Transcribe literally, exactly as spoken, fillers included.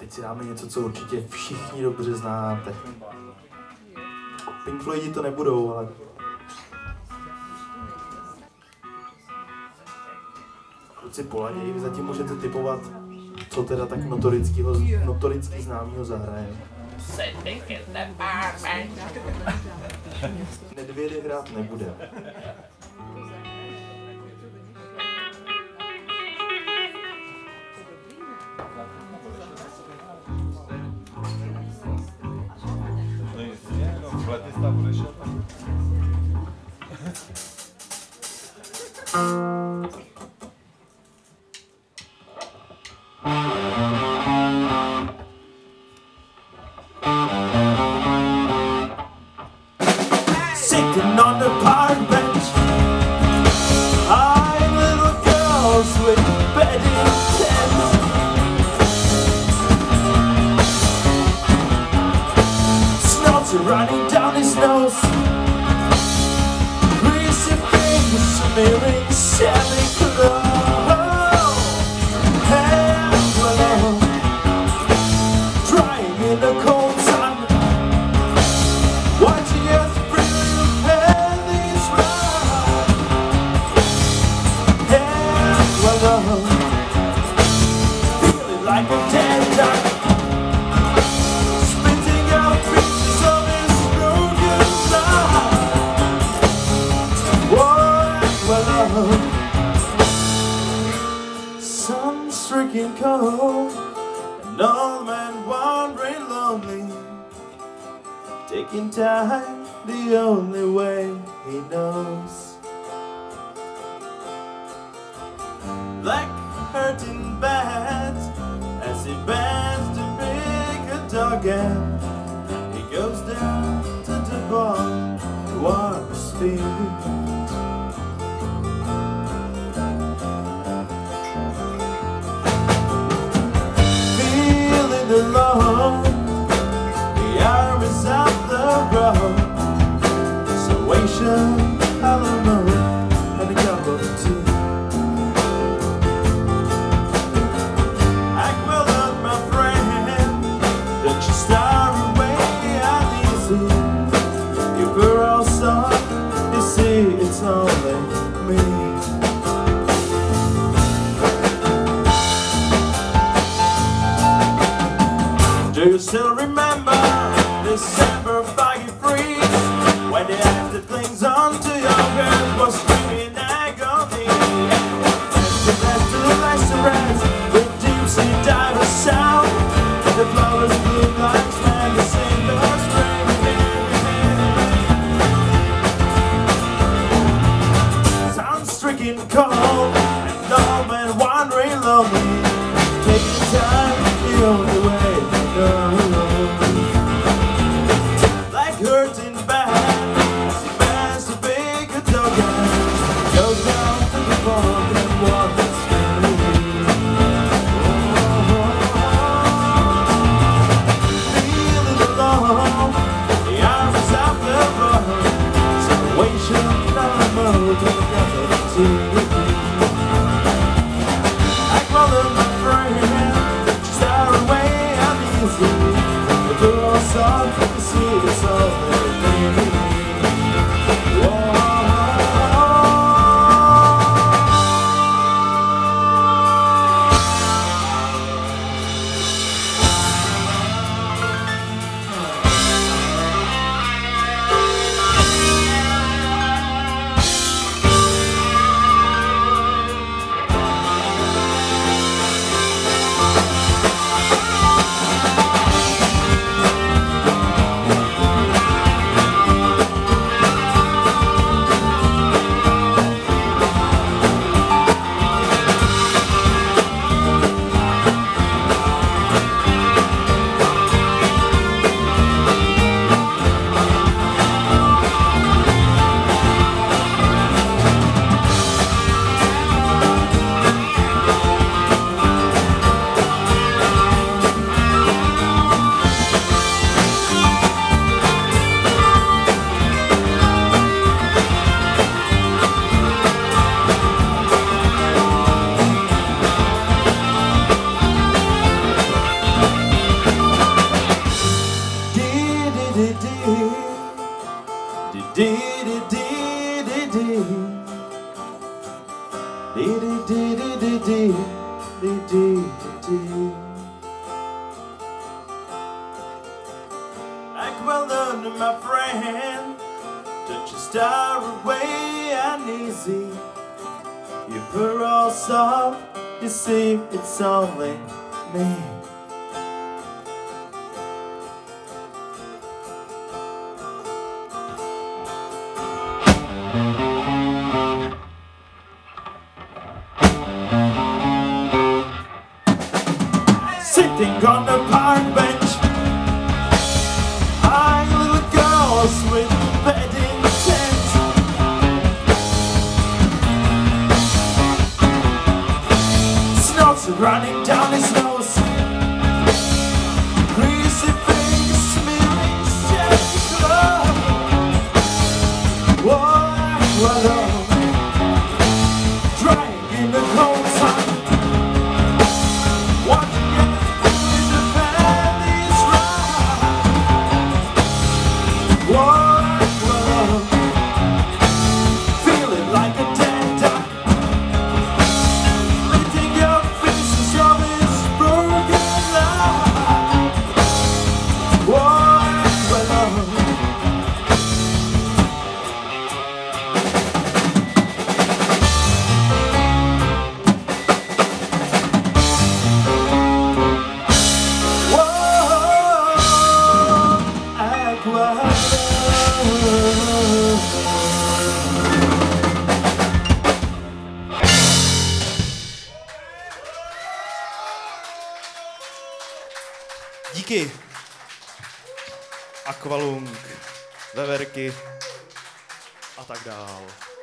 Teď si dáme něco, co určitě všichni dobře znáte. Pink Floydi to nebudou, ale... Kluci polaději, vy zatím můžete typovat, co teda tak notorického, notoricky známýho zahraje. Nedvědy hrát nebude. Sitting on the park bench, eyeing little girls with bedding tents. Snots are running down his nose, greasy fingers smearing semi-clothes. Hands below, drying in the cold sun, watching us bring pennies round. Hands below, feeling like a dead duck, spitting out pieces of his broken life. Hands below, sun stricken cold, an old man wandering lonely, taking time the only way he knows. Black hurting bad as he bends to pick a dog out. He goes down to the bar to warm his feet. Feeling alone, the arm is up the road. Salvation, hollow note, and a cup of tea. Aquila, my friend, don't you star away uneasy. If we're all stuck, you see it's only me. Do you still remember December foggy freeze, when the after things onto your girl was screaming agony? The best to the restaurants with deep sea diver sound, the flowers bloom like magazine doors spring. Sound stricken cold, and old man wandering lonely, taking time the only way to go. Aqualung, my friend. Don't you start away uneasy. You put all soft, you see it's only me. Sitting on the park bench, eyeing little girls with bad intent. Snot running down his nose, greasy fingers smearing shabby clothes. What, what, oh, drying in the cold sun. Díky. Aqualung, veverky a tak dál.